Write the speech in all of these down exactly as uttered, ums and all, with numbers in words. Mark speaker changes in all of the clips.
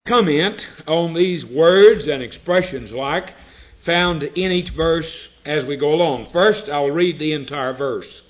Speaker 1: comment on these words and expressions like found in each verse as we go along. First, I'll read the entire verse.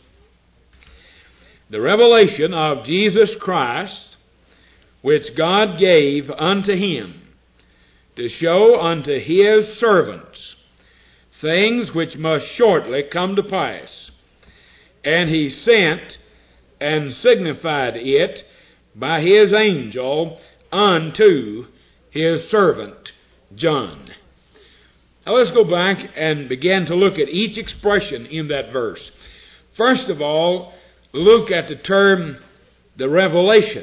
Speaker 1: The revelation of Jesus Christ, which God gave unto him, to show unto his servants things which must shortly come to pass. And he sent and signified it by his angel unto his servant John. Now let's go back and begin to look at each expression in that verse. First of all, look at the term, the revelation.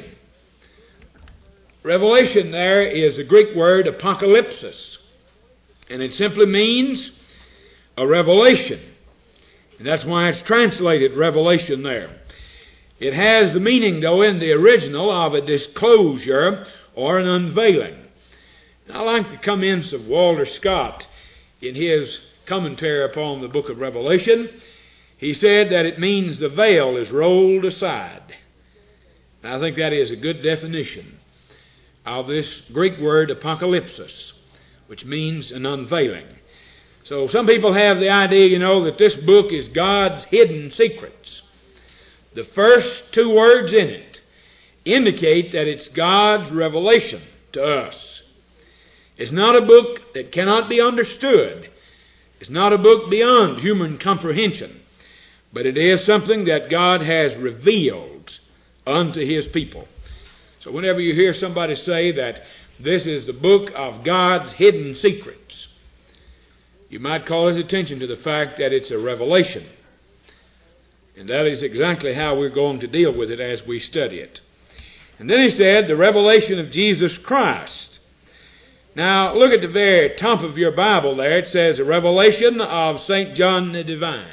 Speaker 1: Revelation there is the Greek word apocalypsis, and it simply means a revelation. And that's why it's translated revelation there. It has the meaning, though, in the original of a disclosure or an unveiling. And I like the comments of Walter Scott in his commentary upon the book of Revelation. He said that it means the veil is rolled aside. And I think that is a good definition of this Greek word apocalypsis, which means an unveiling. So some people have the idea, you know, that this book is God's hidden secrets. The first two words in it indicate that it's God's revelation to us. It's not a book that cannot be understood. It's not a book beyond human comprehension. But it is something that God has revealed unto his people. So whenever you hear somebody say that this is the book of God's hidden secrets, you might call his attention to the fact that it's a revelation. And that is exactly how we're going to deal with it as we study it. And then he said, the revelation of Jesus Christ. Now, look at the very top of your Bible there. It says, the revelation of Saint John the Divine.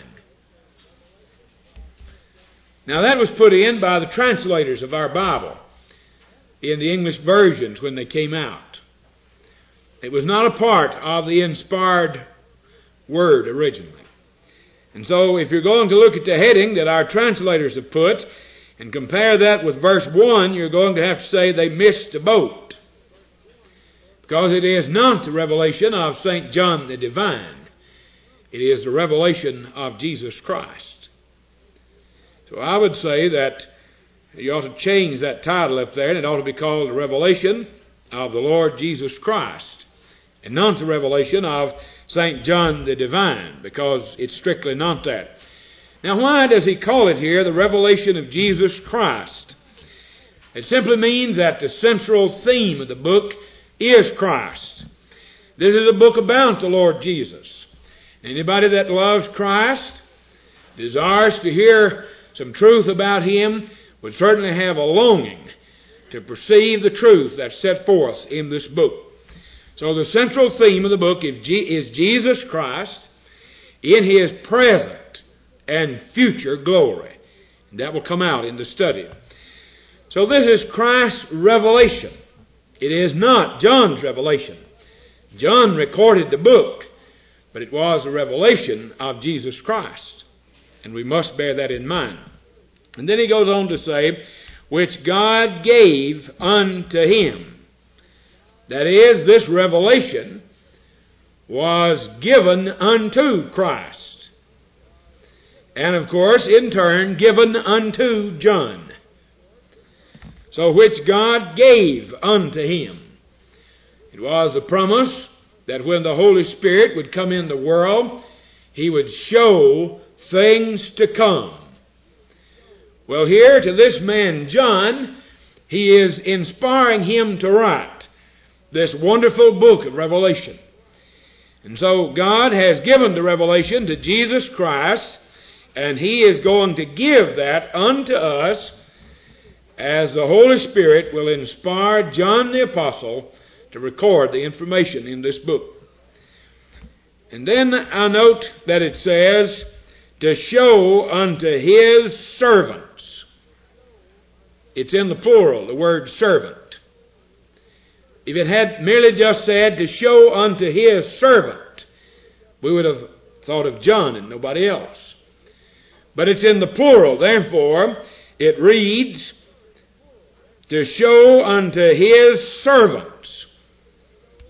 Speaker 1: Now, that was put in by the translators of our Bible in the English versions when they came out. It was not a part of the inspired word originally. And so if you're going to look at the heading that our translators have put and compare that with verse one, you're going to have to say they missed the boat. Because it is not the revelation of Saint John the Divine. It is the revelation of Jesus Christ. So I would say that you ought to change that title up there, and it ought to be called the revelation of the Lord Jesus Christ, and not the revelation of Saint John the Divine, because it's strictly not that. Now, why does he call it here the revelation of Jesus Christ? It simply means that the central theme of the book is Christ. This is a book about the Lord Jesus. Anybody that loves Christ, desires to hear some truth about him, would certainly have a longing to perceive the truth that's set forth in this book. So the central theme of the book is Jesus Christ in his present and future glory. And that will come out in the study. So this is Christ's revelation. It is not John's revelation. John recorded the book, but it was the revelation of Jesus Christ. And we must bear that in mind. And then he goes on to say, which God gave unto him. That is, this revelation was given unto Christ. And of course, in turn, given unto John. So which God gave unto him. It was the promise that when the Holy Spirit would come in the world, he would show things to come. Well, here to this man John, he is inspiring him to write this wonderful book of Revelation. And so God has given the revelation to Jesus Christ, and he is going to give that unto us as the Holy Spirit will inspire John the Apostle to record the information in this book. And then I note that it says, to show unto his servants. It's in the plural, the word servant. If it had merely just said, to show unto his servant, we would have thought of John and nobody else. But it's in the plural, therefore, it reads, to show unto his servants.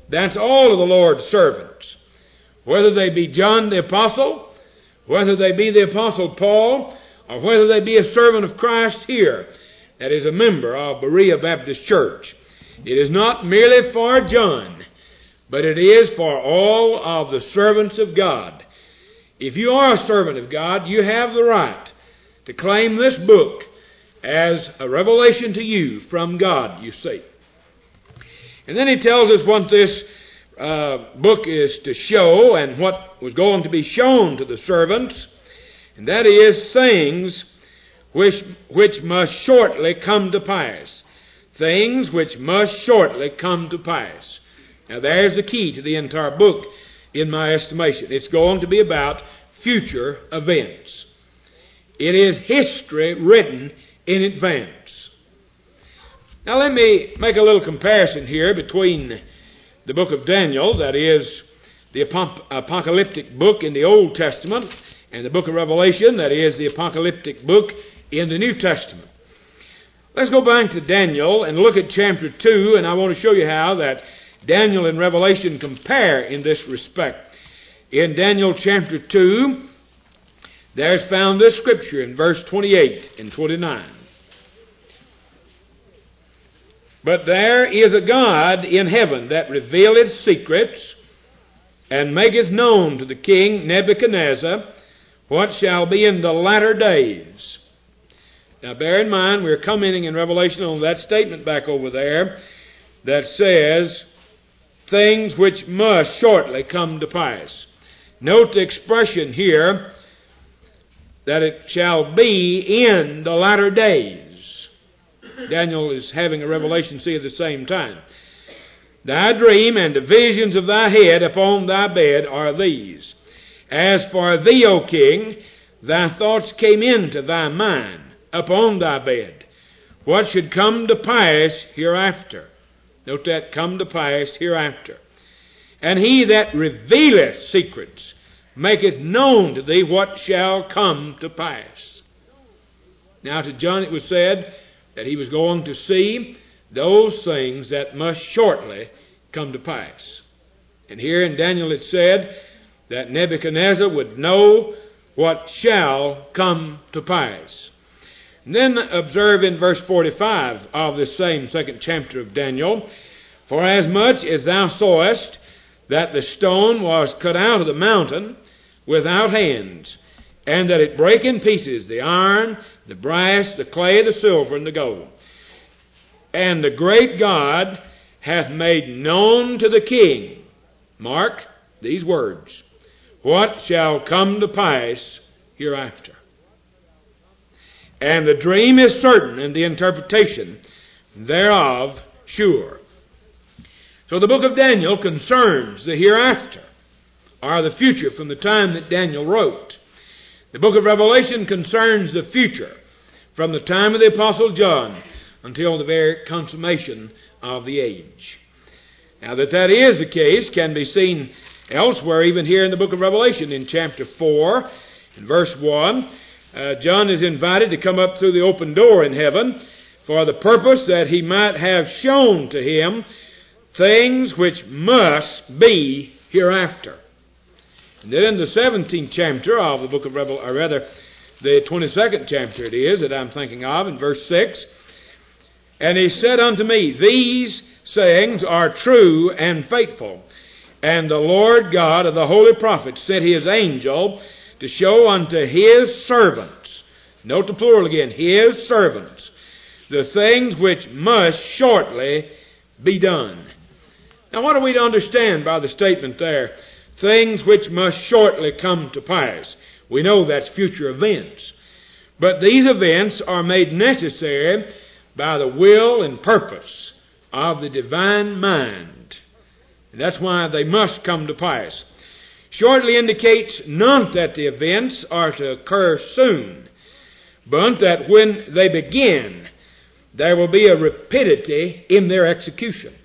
Speaker 1: That's all of the Lord's servants. Whether they be John the Apostle, whether they be the Apostle Paul, or whether they be a servant of Christ here, that is a member of Berea Baptist Church. It is not merely for John, but it is for all of the servants of God. If you are a servant of God, you have the right to claim this book as a revelation to you from God, you see. And then he tells us what this uh, book is to show and what was going to be shown to the servants, and that is things which, which must shortly come to pass. Things which must shortly come to pass. Now there's the key to the entire book, in my estimation. It's going to be about future events. It is history written in advance. Now let me make a little comparison here between the book of Daniel, that is the apocalyptic book in the Old Testament, and the book of Revelation, that is the apocalyptic book in the New Testament. Let's go back to Daniel and look at chapter two, and I want to show you how that Daniel and Revelation compare in this respect. In Daniel chapter two, there's found this scripture in verse twenty-eight and twenty-nine. But there is a God in heaven that revealeth secrets, and maketh known to the king Nebuchadnezzar what shall be in the latter days. Now bear in mind, we're commenting in Revelation on that statement back over there that says, things which must shortly come to pass. Note the expression here, that it shall be in the latter days. Daniel is having a revelation, see, at the same time. Thy dream and the visions of thy head upon thy bed are these. As for thee, O king, thy thoughts came into thy mind upon thy bed, what should come to pass hereafter. Note that, come to pass hereafter. And he that revealeth secrets maketh known to thee what shall come to pass. Now to John it was said that he was going to see those things that must shortly come to pass. And here in Daniel it said that Nebuchadnezzar would know what shall come to pass. And then observe in verse forty-five of this same second chapter of Daniel, for as much as thou sawest that the stone was cut out of the mountain without hands, and that it brake in pieces the iron, the brass, the clay, the silver, and the gold. And the great God hath made known to the king, mark these words, what shall come to pass hereafter. And the dream is certain, and the interpretation thereof sure. So the book of Daniel concerns the hereafter, or the future from the time that Daniel wrote. The book of Revelation concerns the future from the time of the Apostle John until the very consummation of the age. Now that that is the case can be seen elsewhere, even here in the book of Revelation in chapter four, in verse one. Uh, John is invited to come up through the open door in heaven for the purpose that he might have shown to him things which must be hereafter. And then in the seventeenth chapter of the book of Revelation, or rather the twenty-second chapter it is that I'm thinking of, in verse six, and he said unto me, these sayings are true and faithful, and the Lord God of the holy prophets sent his angel to show unto his servants, note the plural again, his servants, the things which must shortly be done. Now what are we to understand by the statement there? Things which must shortly come to pass. We know that's future events. But these events are made necessary by the will and purpose of the divine mind. And that's why they must come to pass. Shortly indicates not that the events are to occur soon, but that when they begin, there will be a rapidity in their execution.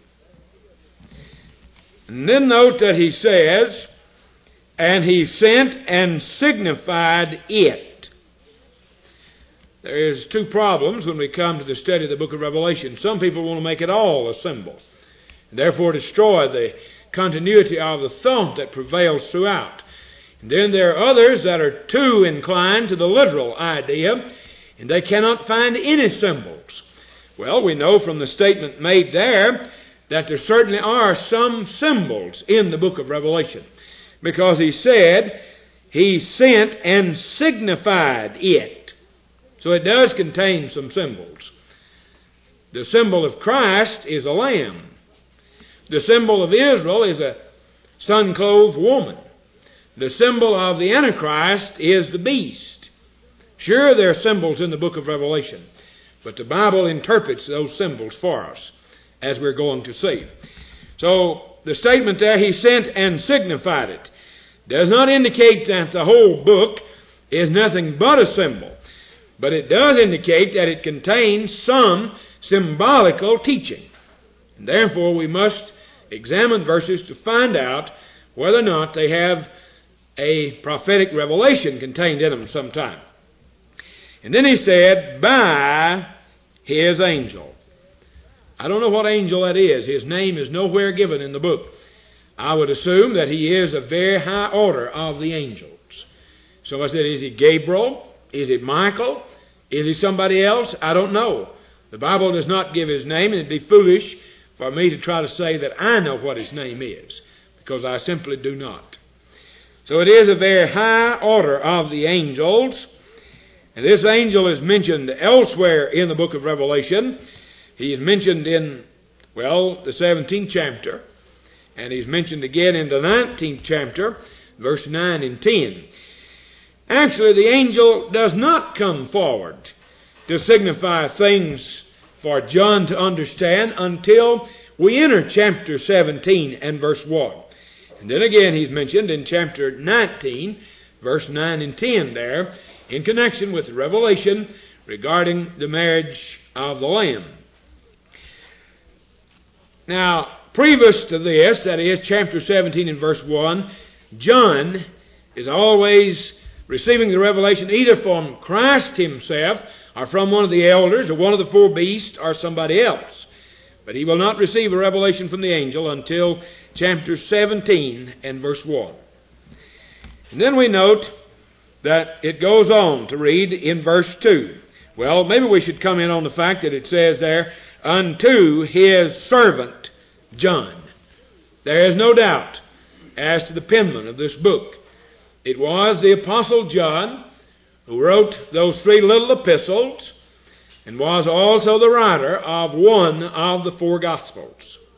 Speaker 1: And then note that he says, and he sent and signified it. There's two problems when we come to the study of the book of Revelation. Some people want to make it all a symbol. therefore destroy the continuity of the thought that prevails throughout. And then there are others that are too inclined to the literal idea, and they cannot find any symbols. Well, we know from the statement made there that there certainly are some symbols in the book of Revelation, because he said he sent and signified it. So it does contain some symbols. The symbol of Christ is a lamb. The symbol of Israel is a sun-clothed woman. The symbol of the Antichrist is the beast. Sure, there are symbols in the book of Revelation, but the Bible interprets those symbols for us, as we're going to see. So, the statement there, he sent and signified it, does not indicate that the whole book is nothing but a symbol, but it does indicate that it contains some symbolical teaching. And therefore, we must examine verses to find out whether or not they have a prophetic revelation contained in them sometime. And then he said, by his angel. I don't know what angel that is. His name is nowhere given in the book. I would assume that he is a very high order of the angels. So I said, is he Gabriel? Is it Michael? Is he somebody else? I don't know. The Bible does not give his name, and it'd be foolish for me to try to say that I know what his name is, because I simply do not. So it is a very high order of the angels. And this angel is mentioned elsewhere in the book of Revelation. He is mentioned in, well, the seventeenth chapter. And he's mentioned again in the nineteenth chapter, verse nine and ten. Actually, the angel does not come forward to signify things for John to understand until we enter chapter seventeen and verse one. And then again he's mentioned in chapter nineteen, verse nine and ten there, in connection with the revelation regarding the marriage of the Lamb. Now, previous to this, that is chapter seventeen and verse one, John is always receiving the revelation either from Christ himself, or from one of the elders, or one of the four beasts, or somebody else. But he will not receive a revelation from the angel until chapter seventeen and verse one. And then we note that it goes on to read in verse two. Well, maybe we should come in on the fact that it says there, unto his servant John. There is no doubt as to the penman of this book. It was the Apostle John who wrote those three little epistles, and was also the writer of one of the four Gospels.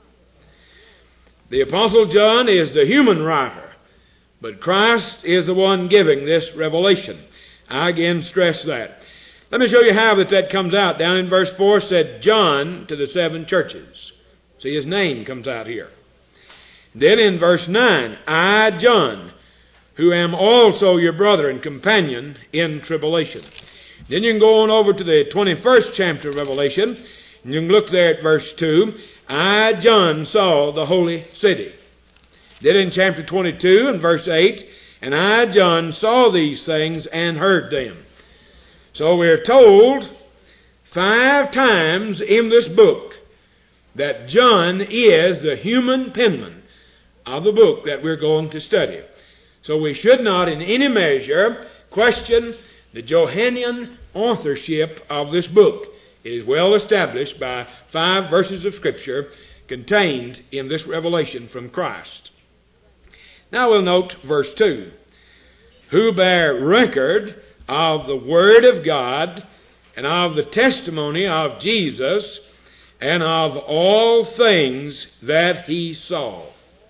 Speaker 1: The Apostle John is the human writer, but Christ is the one giving this revelation. I again stress that. Let me show you how that, that comes out. Down in verse four said, John to the seven churches. See, his name comes out here. Then in verse nine, I, John, who am also your brother and companion in tribulation. Then you can go on over to the twenty-first chapter of Revelation, and you can look there at verse two. I, John, saw the holy city. Then in chapter twenty-two and verse eight, and I, John, saw these things and heard them. So we're told five times in this book that John is the human penman of the book that we're going to study. So we should not in any measure question the Johannine authorship of this book. It is well established by five verses of Scripture contained in this revelation from Christ. Now we'll note verse two. Who bear record of the Word of God and of the testimony of Jesus and of all things that he saw.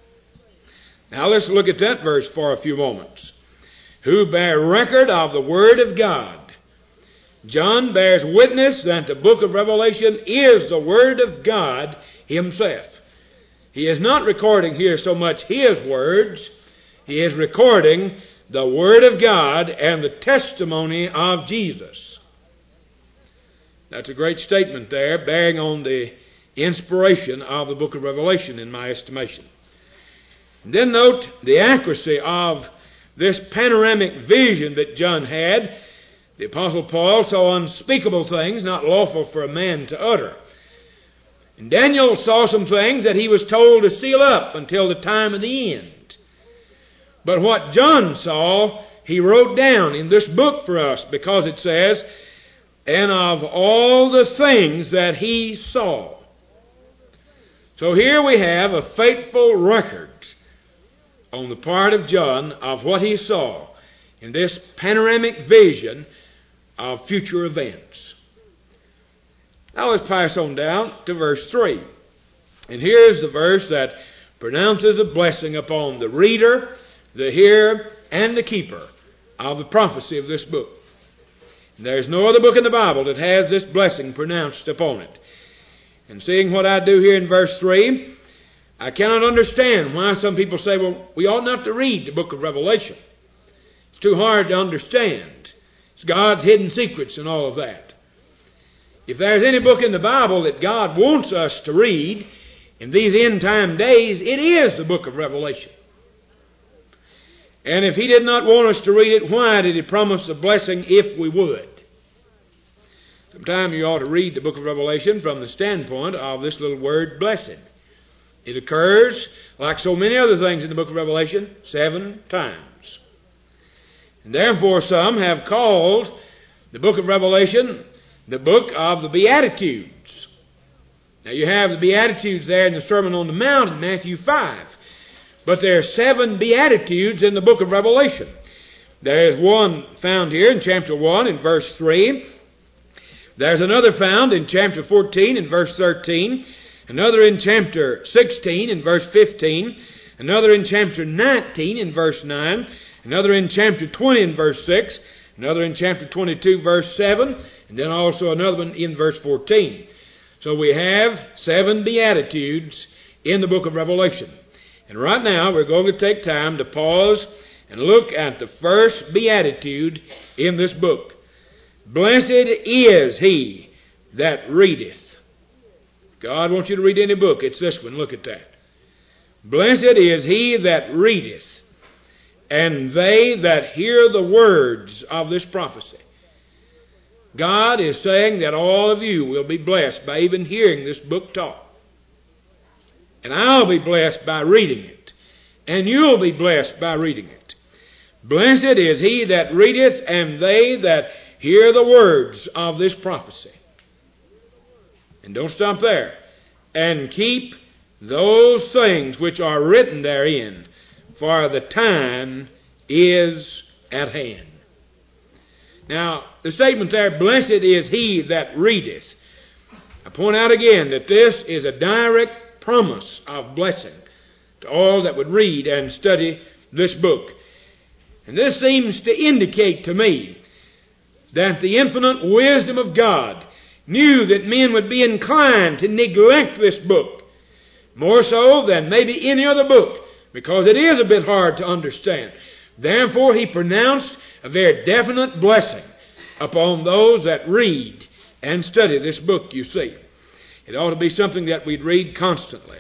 Speaker 1: Now let's look at that verse for a few moments. Who bear record of the Word of God. John bears witness that the book of Revelation is the Word of God himself. He is not recording here so much his words. He is recording the Word of God and the testimony of Jesus. That's a great statement there, bearing on the inspiration of the book of Revelation, in my estimation. And then note the accuracy of this panoramic vision that John had. The Apostle Paul saw unspeakable things not lawful for a man to utter. And Daniel saw some things that he was told to seal up until the time of the end. But what John saw, he wrote down in this book for us, because it says, and of all the things that he saw. So here we have a faithful record on the part of John of what he saw in this panoramic vision of future events. Now let's pass on down to verse three. And here's the verse that pronounces a blessing upon the reader, the hearer, and the keeper of the prophecy of this book. And there's no other book in the Bible that has this blessing pronounced upon it. And seeing what I do here in verse three, I cannot understand why some people say, well, we ought not to read the book of Revelation. It's too hard to understand. It's God's hidden secrets and all of that. If there's any book in the Bible that God wants us to read in these end time days, it is the book of Revelation. And if He did not want us to read it, why did He promise a blessing if we would? Sometime you ought to read the book of Revelation from the standpoint of this little word, blessed. It occurs, like so many other things in the book of Revelation, seven times. And therefore some have called the book of Revelation the book of the Beatitudes. Now you have the Beatitudes there in the Sermon on the Mount in Matthew five. But there are seven Beatitudes in the book of Revelation. There is one found here in chapter one in verse three. There's another found in chapter fourteen in verse thirteen. Another in chapter sixteen in verse fifteen. Another in chapter nineteen in verse nine. Another in chapter twenty in verse six. Another in chapter twenty-two verse seven. And then also another one in verse fourteen. So we have seven Beatitudes in the book of Revelation. And right now we're going to take time to pause and look at the first Beatitude in this book. Blessed is he that readeth. God wants you to read any book. It's this one. Look at that. Blessed is he that readeth, and they that hear the words of this prophecy. God is saying that all of you will be blessed by even hearing this book taught. And I'll be blessed by reading it. And you'll be blessed by reading it. Blessed is he that readeth, and they that hear the words of this prophecy. And don't stop there. And keep those things which are written therein, for the time is at hand. Now, the statement there, blessed is he that readeth. I point out again that this is a direct promise of blessing to all that would read and study this book. And this seems to indicate to me that the infinite wisdom of God knew that men would be inclined to neglect this book, more so than maybe any other book, because it is a bit hard to understand. Therefore, He pronounced a very definite blessing upon those that read and study this book, you see. It ought to be something that we'd read constantly.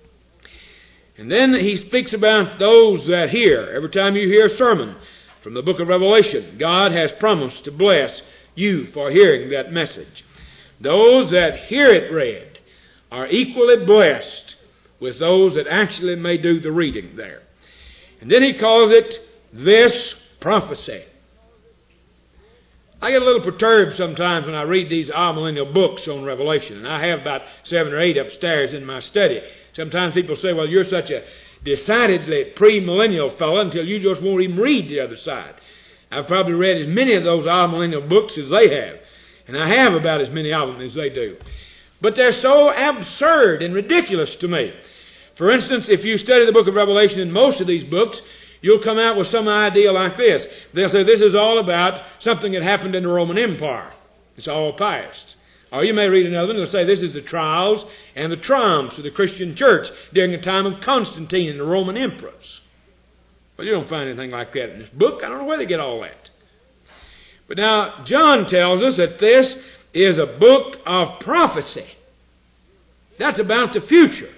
Speaker 1: And then He speaks about those that hear. Every time you hear a sermon from the book of Revelation, God has promised to bless you for hearing that message. Those that hear it read are equally blessed with those that actually may do the reading there. And then He calls it this prophecy. I get a little perturbed sometimes when I read these amillennial books on Revelation, and I have about seven or eight upstairs in my study. Sometimes people say, well, you're such a decidedly premillennial fellow until you just won't even read the other side. I've probably read as many of those amillennial books as they have, and I have about as many of them as they do. But they're so absurd and ridiculous to me. For instance, if you study the book of Revelation in most of these books, you'll come out with some idea like this. They'll say this is all about something that happened in the Roman Empire. It's all past. Or you may read another one and they'll say this is the trials and the triumphs of the Christian church during the time of Constantine and the Roman emperors. Well, you don't find anything like that in this book. I don't know where they get all that. But now, John tells us that this is a book of prophecy. That's about the future.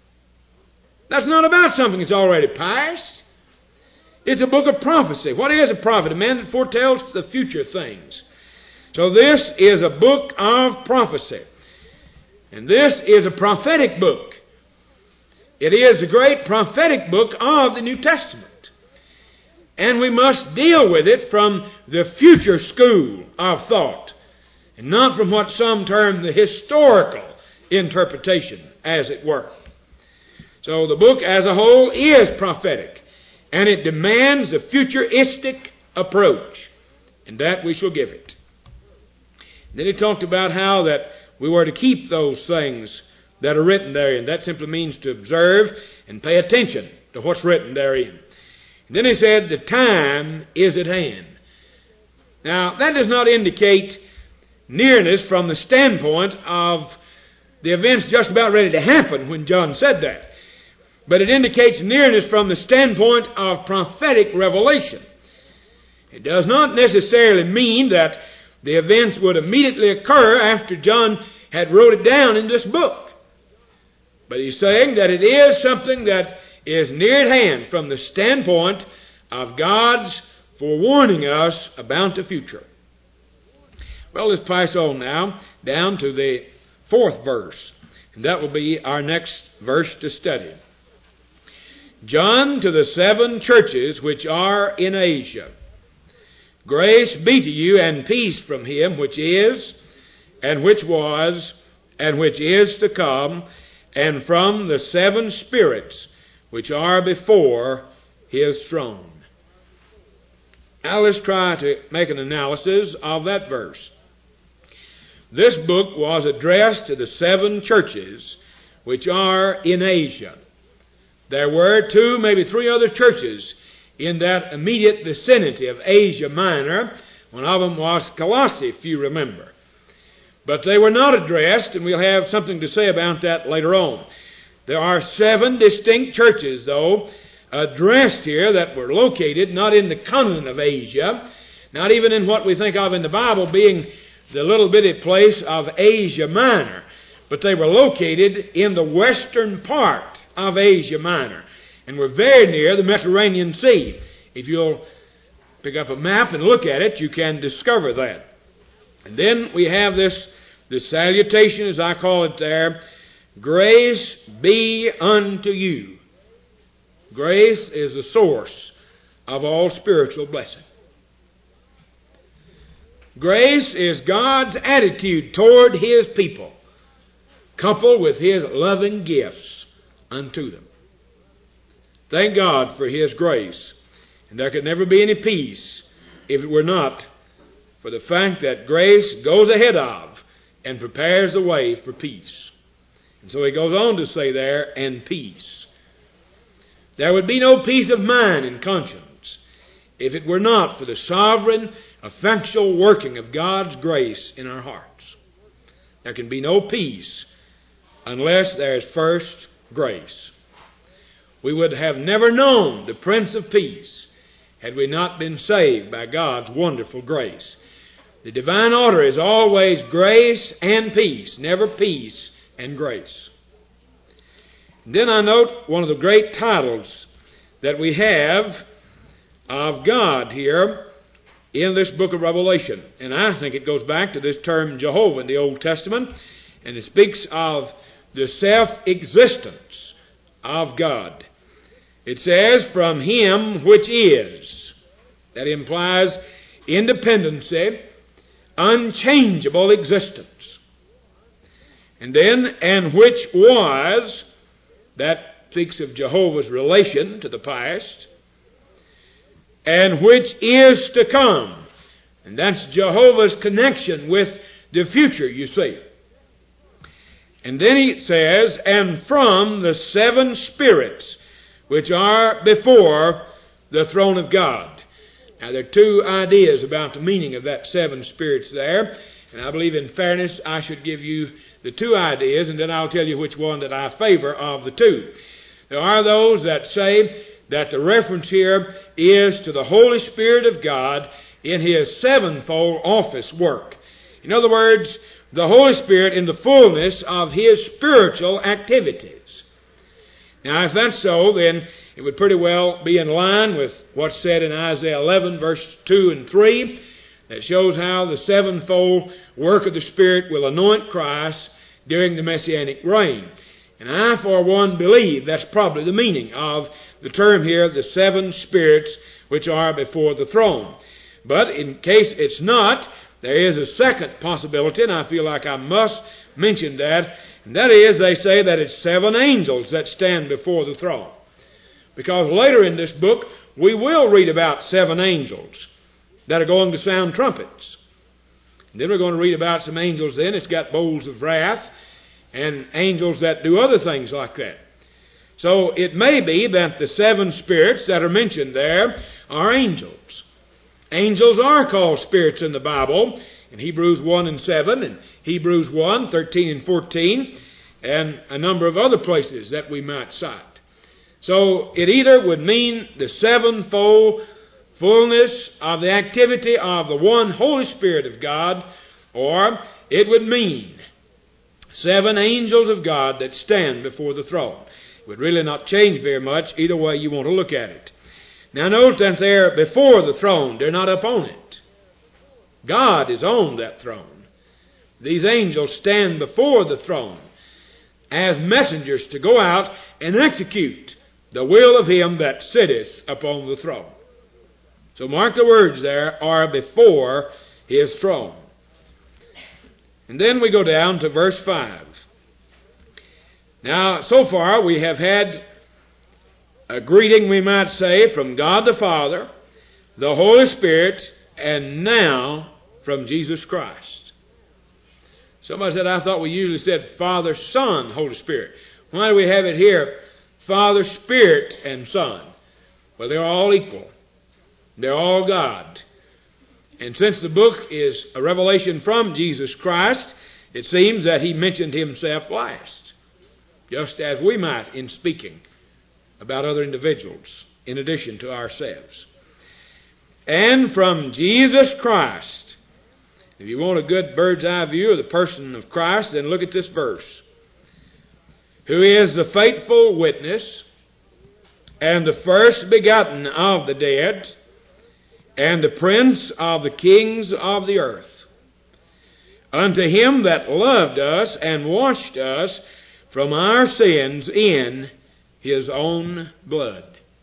Speaker 1: That's not about something that's already past. It's a book of prophecy. What is a prophet? A man that foretells the future things. So this is a book of prophecy. And this is a prophetic book. It is the great prophetic book of the New Testament. And we must deal with it from the future school of thought, and not from what some term the historical interpretation, as it were. So the book as a whole is prophetic, and it demands a futuristic approach, and that we shall give it. Then he talked about how that we were to keep those things that are written therein. That simply means to observe and pay attention to what's written therein. And then he said, the time is at hand. Now, that does not indicate nearness from the standpoint of the events just about ready to happen when John said that. But it indicates nearness from the standpoint of prophetic revelation. It does not necessarily mean that the events would immediately occur after John had wrote it down in this book. But he's saying that it is something that is near at hand from the standpoint of God's forewarning us about the future. Well, let's pass on now down to the fourth verse. And that will be our next verse to study. John, to the seven churches which are in Asia. Grace be to you and peace from him which is, and which was, and which is to come, and from the seven spirits which are before his throne. Now let's try to make an analysis of that verse. This book was addressed to the seven churches which are in Asia. There were two, maybe three other churches in that immediate vicinity of Asia Minor. One of them was Colossae, if you remember. But they were not addressed, and we'll have something to say about that later on. There are seven distinct churches, though, addressed here that were located not in the continent of Asia, not even in what we think of in the Bible being the little bitty place of Asia Minor, but they were located in the western part of Asia Minor, and were very near the Mediterranean Sea. If you'll pick up a map and look at it, you can discover that. And then we have this, this salutation, as I call it there, grace be unto you. Grace is the source of all spiritual blessing. Grace is God's attitude toward His people, coupled with His loving gifts unto them. Thank God for His grace. And there could never be any peace if it were not for the fact that grace goes ahead of and prepares the way for peace. And so he goes on to say there, and peace. There would be no peace of mind and conscience if it were not for the sovereign, effectual working of God's grace in our hearts. There can be no peace unless there is first grace. We would have never known the Prince of Peace had we not been saved by God's wonderful grace. The divine order is always grace and peace, never peace and grace. And then I note one of the great titles that we have of God here in this book of Revelation. And I think it goes back to this term Jehovah in the Old Testament, and it speaks of the self-existence of God. It says, from Him which is. That implies independency, unchangeable existence. And then, and which was, that speaks of Jehovah's relation to the past, and which is to come. And that's Jehovah's connection with the future, you see. And then he says, and from the seven spirits which are before the throne of God. Now, there are two ideas about the meaning of that seven spirits there. And I believe in fairness I should give you the two ideas, and then I'll tell you which one that I favor of the two. There are those that say that the reference here is to the Holy Spirit of God in His sevenfold office work. In other words, the Holy Spirit in the fullness of His spiritual activities. Now, if that's so, then it would pretty well be in line with what's said in Isaiah eleven, verse two and three, that shows how the sevenfold work of the Spirit will anoint Christ, during the Messianic reign. And I, for one, believe that's probably the meaning of the term here, the seven spirits which are before the throne. But in case it's not, there is a second possibility, and I feel like I must mention that, and that is, they say that it's seven angels that stand before the throne. Because later in this book, we will read about seven angels that are going to sound trumpets. And then we're going to read about some angels then. It's got bowls of wrath, and angels that do other things like that. So it may be that the seven spirits that are mentioned there are angels. Angels are called spirits in the Bible, in Hebrews one and seven, and Hebrews one, thirteen and fourteen, and a number of other places that we might cite. So it either would mean the sevenfold fullness of the activity of the one Holy Spirit of God, or it would mean seven angels of God that stand before the throne. It would really not change very much either way you want to look at it. Now note that they're before the throne. They're not up on it. God is on that throne. These angels stand before the throne as messengers to go out and execute the will of him that sitteth upon the throne. So mark the words there, are before his throne. And then we go down to verse five. Now, so far we have had a greeting, we might say, from God the Father, the Holy Spirit, and now from Jesus Christ. Somebody said, I thought we usually said Father, Son, Holy Spirit. Why do we have it here, Father, Spirit, and Son? Well, they're all equal. They're all God. And since the book is a revelation from Jesus Christ, it seems that he mentioned himself last, just as we might in speaking about other individuals in addition to ourselves. And from Jesus Christ. If you want a good bird's eye view of the person of Christ, then look at this verse. Who is the faithful witness and the first begotten of the dead and the prince of the kings of the earth. Unto him that loved us and washed us from our sins in his own blood.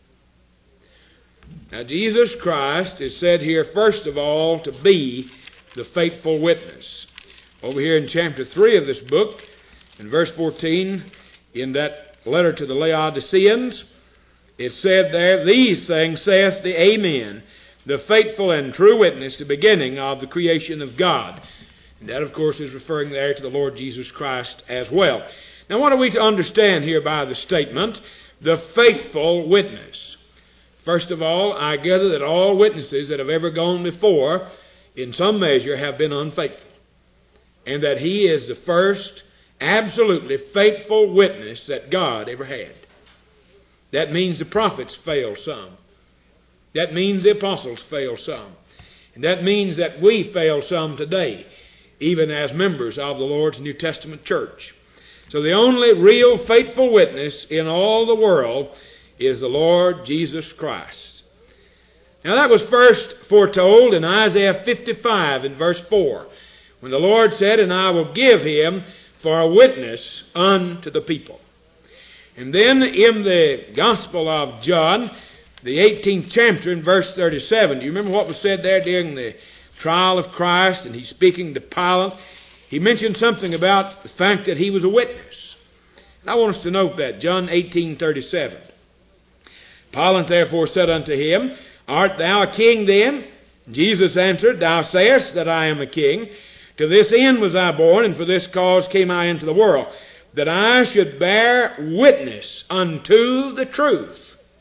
Speaker 1: Now, Jesus Christ is said here, first of all, to be the faithful witness. Over here in chapter three of this book, in verse fourteen, in that letter to the Laodiceans, it said there, These things saith the Amen, the faithful and true witness, the beginning of the creation of God. And that, of course, is referring there to the Lord Jesus Christ as well. Now, what are we to understand here by the statement, the faithful witness? First of all, I gather that all witnesses that have ever gone before, in some measure, have been unfaithful. And that he is the first absolutely faithful witness that God ever had. That means the prophets failed some. That means the apostles failed some. And that means that we fail some today, even as members of the Lord's New Testament church. So the only real faithful witness in all the world is the Lord Jesus Christ. Now that was first foretold in Isaiah fifty-five in verse four, when the Lord said, And I will give him for a witness unto the people. And then in the Gospel of John, the eighteenth chapter in verse thirty-seven, do you remember what was said there during the trial of Christ, and he's speaking to Pilate? He mentioned something about the fact that he was a witness. And I want us to note that, John eighteen thirty-seven. Pilate therefore said unto him, Art thou a king then? Jesus answered, Thou sayest that I am a king. To this end was I born, and for this cause came I into the world, that I should bear witness unto the truth.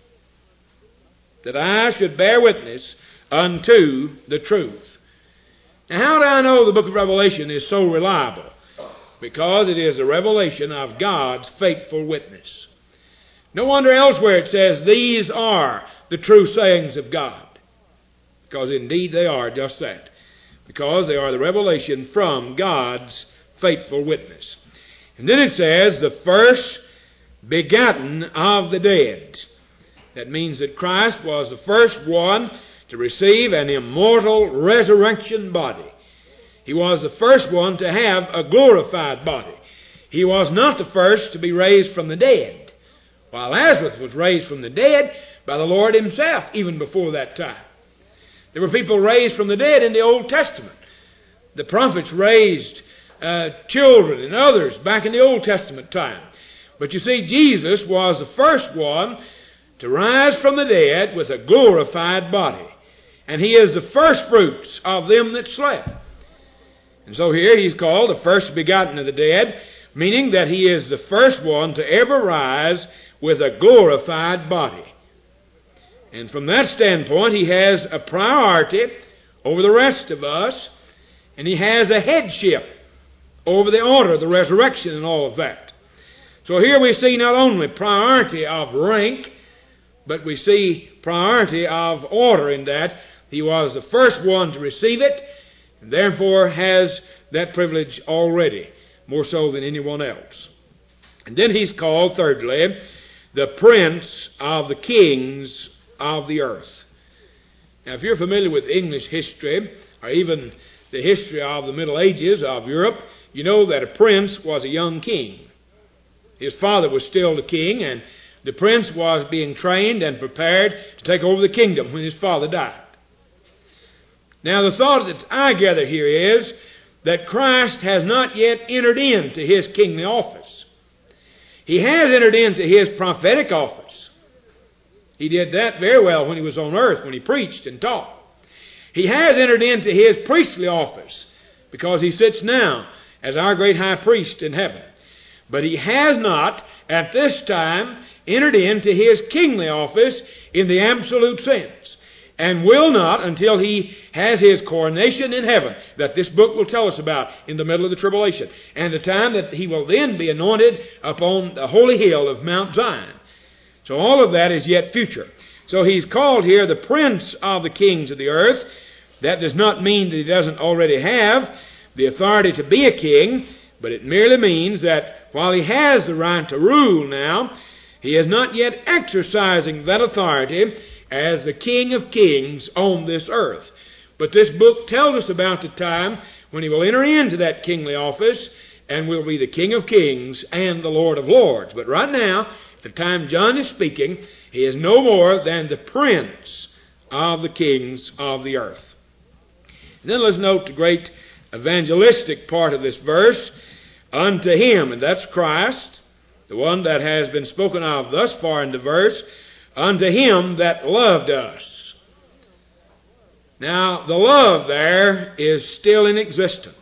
Speaker 1: That I should bear witness unto the truth. Now, how do I know the book of Revelation is so reliable? Because it is a revelation of God's faithful witness. No wonder elsewhere it says, These are the true sayings of God. Because indeed they are just that. Because they are the revelation from God's faithful witness. And then it says, the first begotten of the dead. That means that Christ was the first one to receive an immortal resurrection body. He was the first one to have a glorified body. He was not the first to be raised from the dead, while Lazarus was raised from the dead by the Lord Himself, even before that time. There were people raised from the dead in the Old Testament. The prophets raised uh, children and others back in the Old Testament time. But you see, Jesus was the first one to rise from the dead with a glorified body. And He is the first fruits of them that slept. And so here He's called the first begotten of the dead, meaning that He is the first one to ever rise with a glorified body. And from that standpoint, He has a priority over the rest of us, and He has a headship over the order of the resurrection and all of that. So here we see not only priority of rank, but we see priority of order in that He was the first one to receive it, and therefore has that privilege already, more so than anyone else. And then He's called, thirdly, the Prince of the Kings of the earth. Now, if you're familiar with English history, or even the history of the Middle Ages of Europe, you know that a prince was a young king. His father was still the king, and the prince was being trained and prepared to take over the kingdom when his father died. Now, the thought that I gather here is that Christ has not yet entered into His kingly office. He has entered into His prophetic office. He did that very well when He was on earth, when He preached and taught. He has entered into His priestly office because He sits now as our great high priest in heaven. But He has not, at this time, entered into His kingly office in the absolute sense, and will not until He has His coronation in heaven, that this book will tell us about in the middle of the tribulation, and the time that He will then be anointed upon the holy hill of Mount Zion. So all of that is yet future. So He's called here the Prince of the Kings of the earth. That does not mean that He doesn't already have the authority to be a king, but it merely means that while He has the right to rule now, He is not yet exercising that authority as the King of Kings on this earth. But this book tells us about the time when He will enter into that kingly office and will be the King of Kings and the Lord of Lords. But right now, at the time John is speaking, He is no more than the Prince of the Kings of the earth. And then let's note the great evangelistic part of this verse. Unto Him, and that's Christ, the one that has been spoken of thus far in the verse, unto Him that loved us. Now, the love there is still in existence.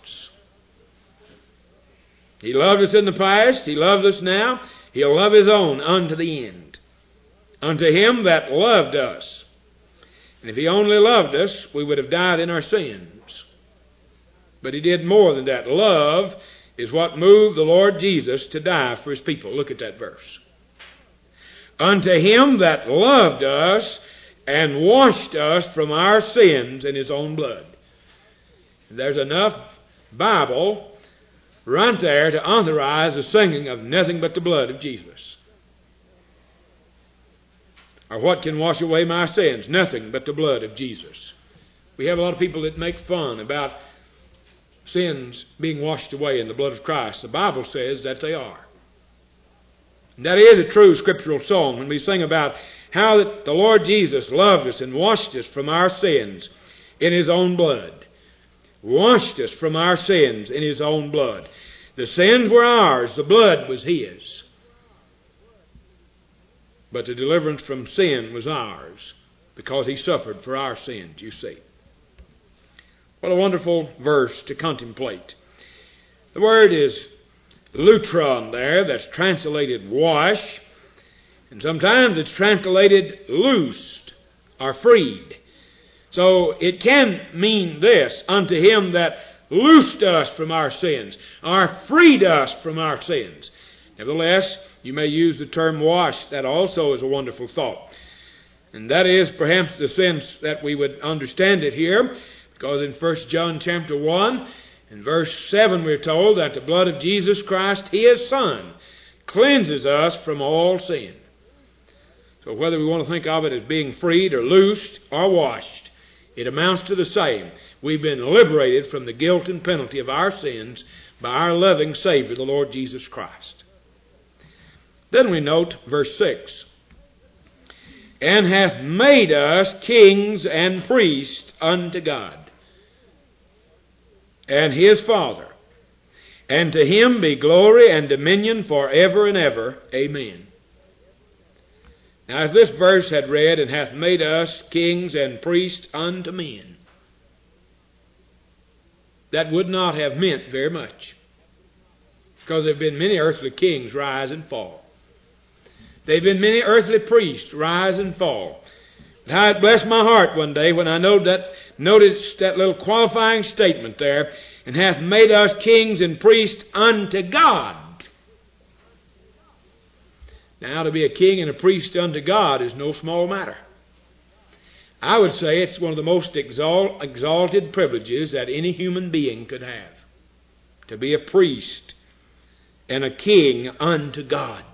Speaker 1: He loved us in the past, He loves us now, He'll love His own unto the end. Unto Him that loved us. And if He only loved us, we would have died in our sins. But He did more than that. Love is what moved the Lord Jesus to die for His people. Look at that verse. Unto Him that loved us and washed us from our sins in His own blood. There's enough Bible right there to authorize the singing of nothing but the blood of Jesus. Or what can wash away my sins? Nothing but the blood of Jesus. We have a lot of people that make fun about sins being washed away in the blood of Christ. The Bible says that they are. And that is a true scriptural song when we sing about how that the Lord Jesus loved us and washed us from our sins in His own blood. Washed us from our sins in His own blood. The sins were ours, the blood was His. But the deliverance from sin was ours because He suffered for our sins, you see. What a wonderful verse to contemplate. The word is lutron there, that's translated wash, and sometimes it's translated loosed or freed. So it can mean this, unto Him that loosed us from our sins, or freed us from our sins. Nevertheless, you may use the term wash. That also is a wonderful thought. And that is perhaps the sense that we would understand it here, because in First John chapter one, in verse seven, we're told that the blood of Jesus Christ, His Son, cleanses us from all sin. So whether we want to think of it as being freed or loosed or washed, it amounts to the same. We've been liberated from the guilt and penalty of our sins by our loving Savior, the Lord Jesus Christ. Then we note verse six. And hath made us kings and priests unto God, and His Father. And to Him be glory and dominion forever and ever. Amen. Now, if this verse had read, and hath made us kings and priests unto men, that would not have meant very much. Because there have been many earthly kings rise and fall. There have been many earthly priests rise and fall. But how it blessed my heart one day when I noted that, noticed that little qualifying statement there, and hath made us kings and priests unto God. Now, to be a king and a priest unto God is no small matter. I would say it's one of the most exalt, exalted privileges that any human being could have. To be a priest and a king unto God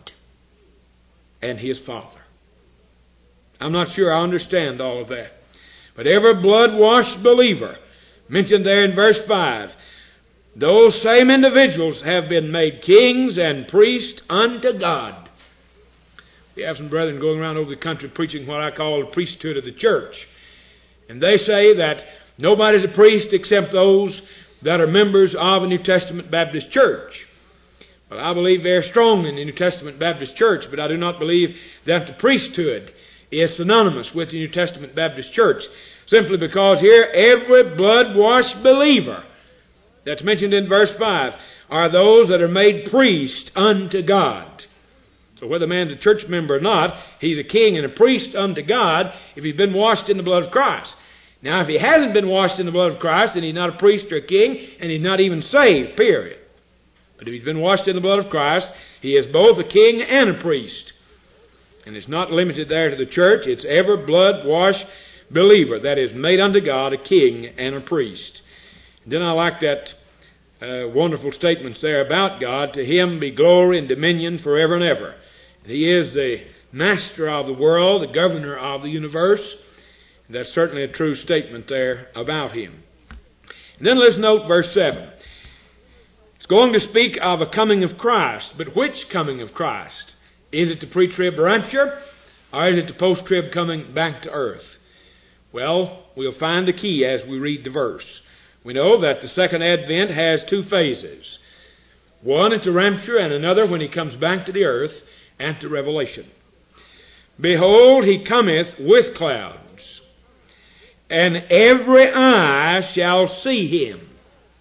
Speaker 1: and His Father. I'm not sure I understand all of that. But every blood-washed believer, mentioned there in verse five, those same individuals have been made kings and priests unto God. We have some brethren going around over the country preaching what I call the priesthood of the church. And they say that nobody's a priest except those that are members of a New Testament Baptist church. Well, I believe they're strong in the New Testament Baptist church, but I do not believe that the priesthood is synonymous with the New Testament Baptist church. Simply because here every blood-washed believer that's mentioned in verse five are those that are made priests unto God. So whether a man's a church member or not, he's a king and a priest unto God if he's been washed in the blood of Christ. Now, if he hasn't been washed in the blood of Christ, then he's not a priest or a king, and he's not even saved, period. But if he's been washed in the blood of Christ, he is both a king and a priest. And it's not limited there to the church. It's every blood-washed believer that is made unto God a king and a priest. And then I like that uh, wonderful statements there about God. To Him be glory and dominion forever and ever. And He is the master of the world, the governor of the universe. And that's certainly a true statement there about Him. And then let's note verse seven. It's going to speak of a coming of Christ. But which coming of Christ? Is it the pre-trib rapture, or is it the post-trib coming back to earth? Well, we'll find the key as we read the verse. We know that the second advent has two phases. One at the rapture, and another when He comes back to the earth at the revelation. Behold, He cometh with clouds, and every eye shall see Him,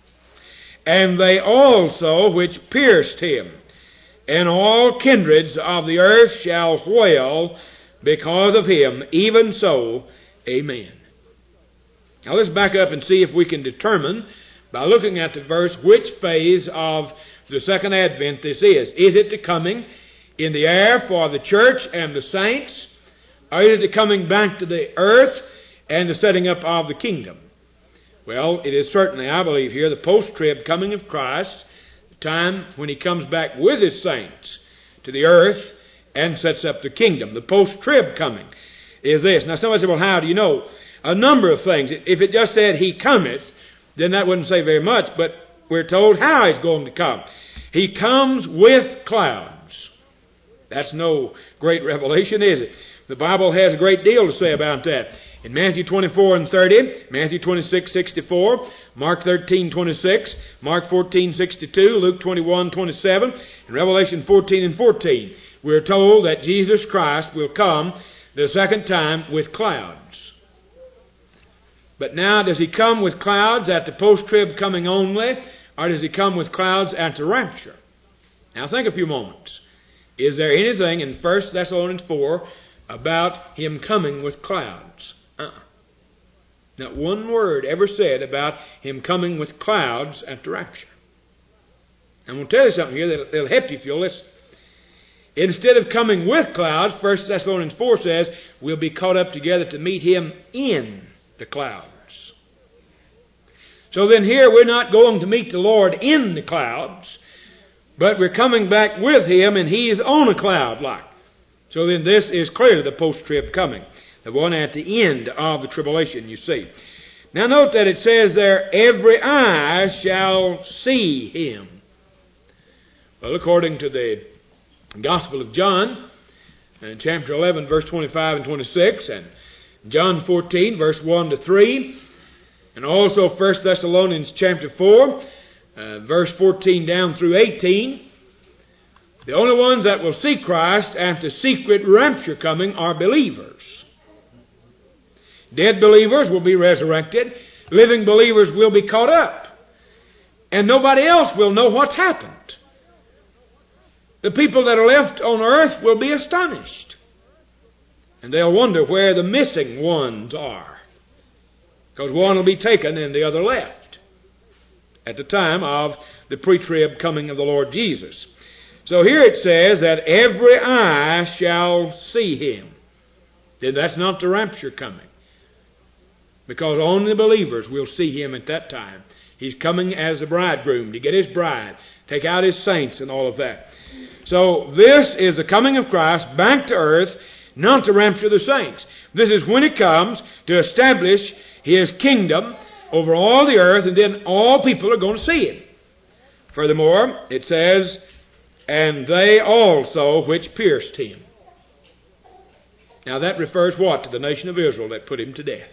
Speaker 1: and they also which pierced Him, and all kindreds of the earth shall wail because of Him. Even so, amen. Now let's back up and see if we can determine, by looking at the verse, which phase of the second advent this is. Is it the coming in the air for the church and the saints, or is it the coming back to the earth and the setting up of the kingdom? Well, it is certainly, I believe here, the post-trib coming of Christ, the time when He comes back with His saints to the earth and sets up the kingdom. The post-trib coming is this. Now somebody said, well, how do you know? A number of things. If it just said He cometh, then that wouldn't say very much, but we're told how He's going to come. He comes with clouds. That's no great revelation, is it? The Bible has a great deal to say about that. In Matthew twenty-four and thirty, Matthew twenty-six, sixty-four, Mark thirteen, twenty-six, Mark fourteen, sixty-two, Luke twenty-one, twenty-seven, and Revelation fourteen and fourteen, we're told that Jesus Christ will come the second time with clouds. But now, does He come with clouds at the post-trib coming only, or does He come with clouds at the rapture? Now think a few moments. Is there anything in First Thessalonians four about Him coming with clouds? Uh-uh. Not one word ever said about Him coming with clouds at the rapture. I'm going to tell you something here that'll, that'll help you if you'll listen. Instead of coming with clouds, First Thessalonians four says, we'll be caught up together to meet Him in the clouds. So then here we're not going to meet the Lord in the clouds, but we're coming back with Him and He is on a cloud like. So then this is clearly the post-trib coming, the one at the end of the tribulation, you see. Now note that it says there, every eye shall see Him. Well, according to the Gospel of John, in chapter eleven, verse twenty-five and twenty-six, and John fourteen, verse one to three, and also First Thessalonians chapter four, uh, verse fourteen down through eighteen, the only ones that will see Christ after secret rapture coming are believers. Dead believers will be resurrected. Living believers will be caught up. And nobody else will know what's happened. The people that are left on earth will be astonished. And they'll wonder where the missing ones are. Because one will be taken and the other left at the time of the pre-trib coming of the Lord Jesus. So here it says that every eye shall see Him. Then that's not the rapture coming. Because only believers will see Him at that time. He's coming as a bridegroom to get His bride, take out His saints and all of that. So this is the coming of Christ back to earth, not to rapture the saints. This is when He comes to establish His kingdom over all the earth, and then all people are going to see Him. Furthermore, it says, and they also which pierced Him. Now that refers what? To the nation of Israel that put Him to death.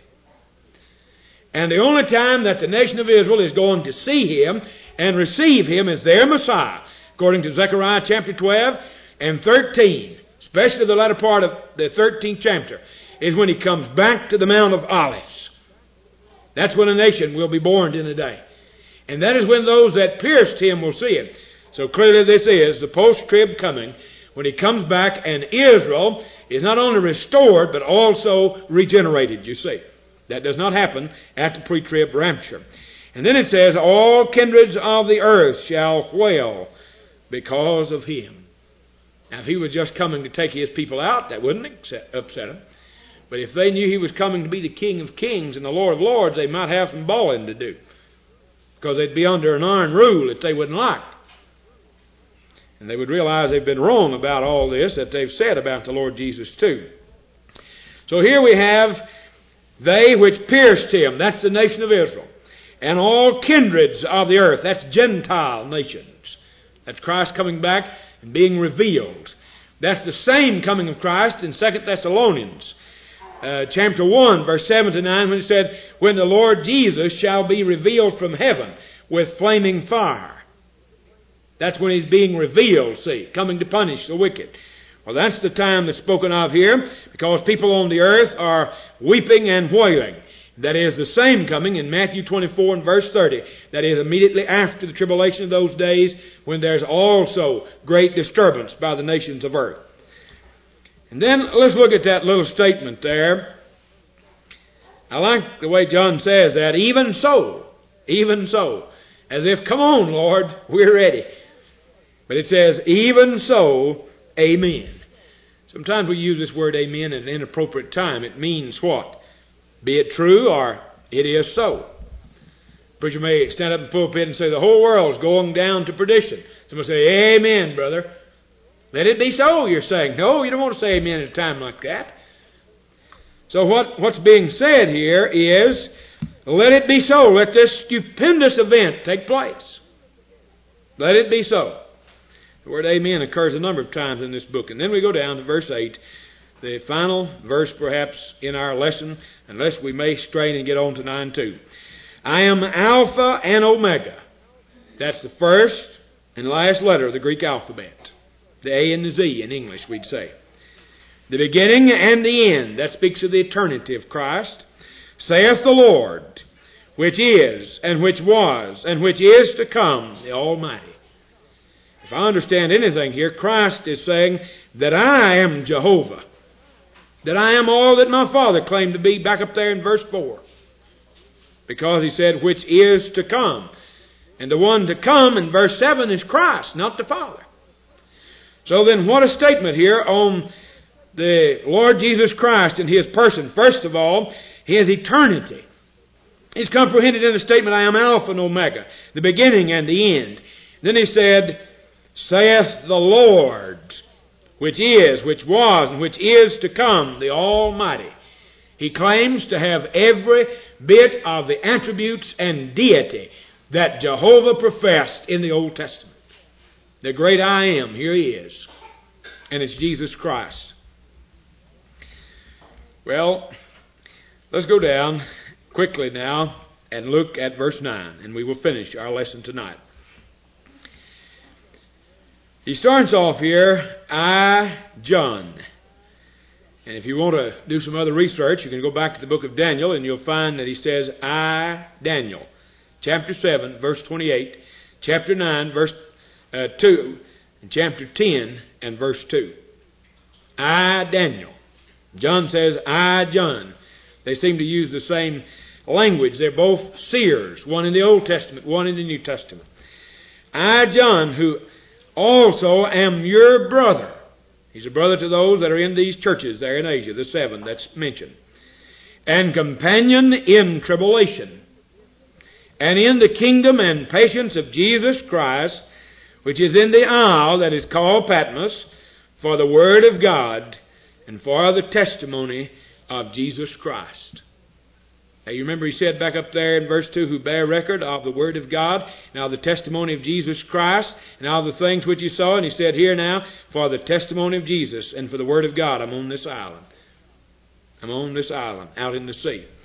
Speaker 1: And the only time that the nation of Israel is going to see Him and receive Him as their Messiah, according to Zechariah chapter twelve and thirteen, especially the latter part of the thirteenth chapter, is when He comes back to the Mount of Olives. That's when a nation will be born in a day. And that is when those that pierced Him will see Him. So clearly this is the post-trib coming, when He comes back and Israel is not only restored, but also regenerated, you see. That does not happen at the pre-trib rapture. And then it says, all kindreds of the earth shall wail because of Him. Now, if He was just coming to take His people out, that wouldn't upset Him. But if they knew He was coming to be the King of kings and the Lord of lords, they might have some bawling to do. Because they'd be under an iron rule that they wouldn't like. And they would realize they've been wrong about all this that they've said about the Lord Jesus too. So here we have they which pierced Him, that's the nation of Israel, and all kindreds of the earth, that's Gentile nations. That's Christ coming back and being revealed. That's the same coming of Christ in Second Thessalonians uh, chapter one, verse seven to nine, when it said, when the Lord Jesus shall be revealed from heaven with flaming fire. That's when He's being revealed, see, coming to punish the wicked. Well, that's the time that's spoken of here, because people on the earth are weeping and wailing. That is the same coming in Matthew twenty-four and verse thirty. That is immediately after the tribulation of those days, when there's also great disturbance by the nations of earth. And then let's look at that little statement there. I like the way John says that, even so, even so. As if, come on, Lord, we're ready. But it says, even so, amen. Sometimes we use this word amen at an inappropriate time. It means what? Be it true or it is so. Preacher may stand up in the pulpit and say the whole world's going down to perdition. Someone say, amen, brother. Let it be so, you're saying. No, you don't want to say amen at a time like that. So what, what's being said here is, let it be so. Let this stupendous event take place. Let it be so. The word amen occurs a number of times in this book. And then we go down to verse eight, the final verse perhaps in our lesson, unless we may strain and get on to nine two. I am Alpha and Omega. That's the first and last letter of the Greek alphabet. The A and the Z in English, we'd say. The beginning and the end. That speaks of the eternity of Christ. Saith the Lord, which is, and which was, and which is to come, the Almighty. If I understand anything here, Christ is saying that I am Jehovah. That I am all that my Father claimed to be, back up there in verse four. Because He said, which is to come. And the one to come in verse seven is Christ, not the Father. So then what a statement here on the Lord Jesus Christ and His person. First of all, His eternity. It's comprehended in the statement, I am Alpha and Omega, the beginning and the end. Then He said, saith the Lord, which is, which was, and which is to come, the Almighty. He claims to have every bit of the attributes and deity that Jehovah professed in the Old Testament. The great I Am, here He is. And it's Jesus Christ. Well, let's go down quickly now and look at verse nine, and we will finish our lesson tonight. He starts off here, I, John. And if you want to do some other research, you can go back to the book of Daniel, and you'll find that he says, I, Daniel. Chapter seven, verse twenty-eight. Chapter nine, verse uh, two. And chapter ten, and verse two. I, Daniel. John says, I, John. They seem to use the same language. They're both seers, one in the Old Testament, one in the New Testament. I, John, who also am your brother. He's a brother to those that are in these churches there in Asia, the seven that's mentioned. And companion in tribulation, and in the kingdom and patience of Jesus Christ, which is in the isle that is called Patmos, for the word of God, and for the testimony of Jesus Christ. Now you remember he said back up there in verse two, who bear record of the word of God, and of the testimony of Jesus Christ, and of the things which he saw. And he said here now, for the testimony of Jesus and for the word of God, I'm on this island. I'm on this island, out in the sea.